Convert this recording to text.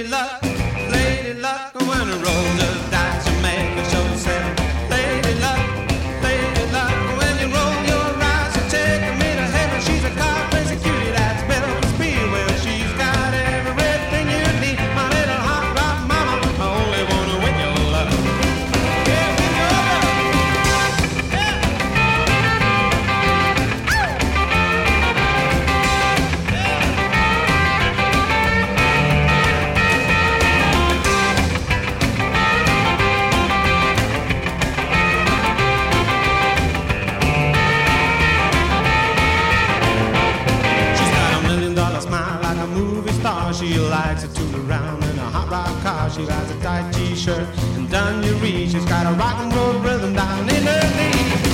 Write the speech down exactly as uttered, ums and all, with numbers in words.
Lady Luck, Lady Luck, when the roll the dice, you make a show set. Lady Luck, Lady Luck, when you roll your eyes, you take me to heaven. She's a car crazy cutie that's built for speed. Well, she's got everything you need. My little hot rod mama, I only wanna win your love. Yeah, win your love. Yeah. She's got a million dollar smile like a movie star. She likes to toot around in a hot rod car. She has a tight t-shirt and dungaree. She's got a rock and roll rhythm down in her knee.